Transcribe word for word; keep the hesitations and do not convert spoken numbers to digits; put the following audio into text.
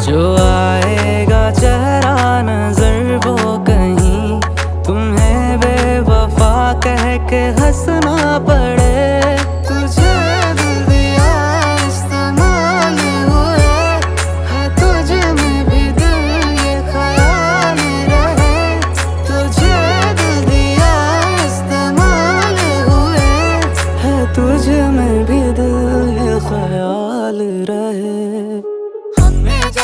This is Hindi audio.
जो आएगा चेहरा नजर वो कहीं तुम्हें बेवफा कह के हंसना पड़े। तुझे दिल दिया इस्तेमाल हुए है, तुझे में भी दिल ये ख्याल रहे। तुझे दिल दिया इस्तेमाल हुए है, तुझे में भी दिल ये ख्याल रहे।